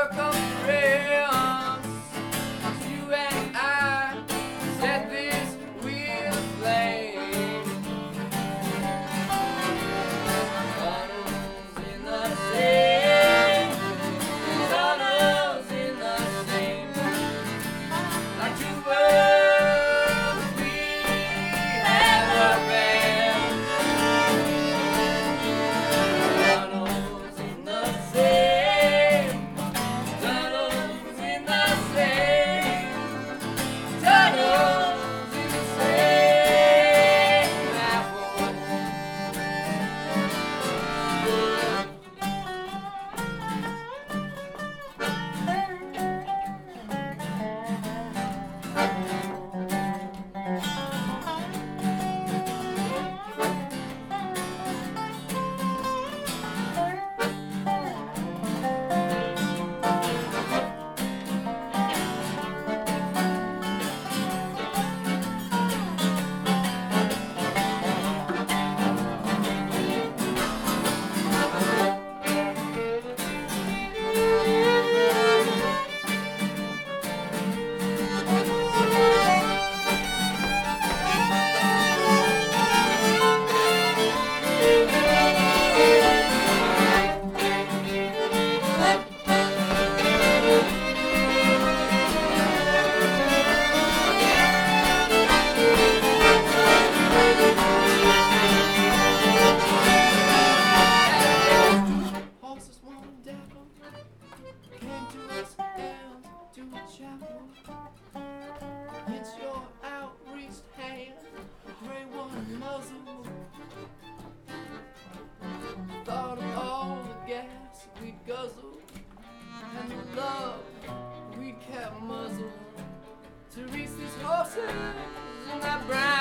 circle rails. You and I set this wheel aflame. Tunnels in the same, tunnels in the same, like two worlds we have been. Tunnels in the same, tunnels in the same, tunnels in the same apple. Horses one devil came to us down to a chapel. It's your outreached hand, gray one muzzle. Thought of all the gas we guzzled and the love we kept muzzled to reach these horses in that brown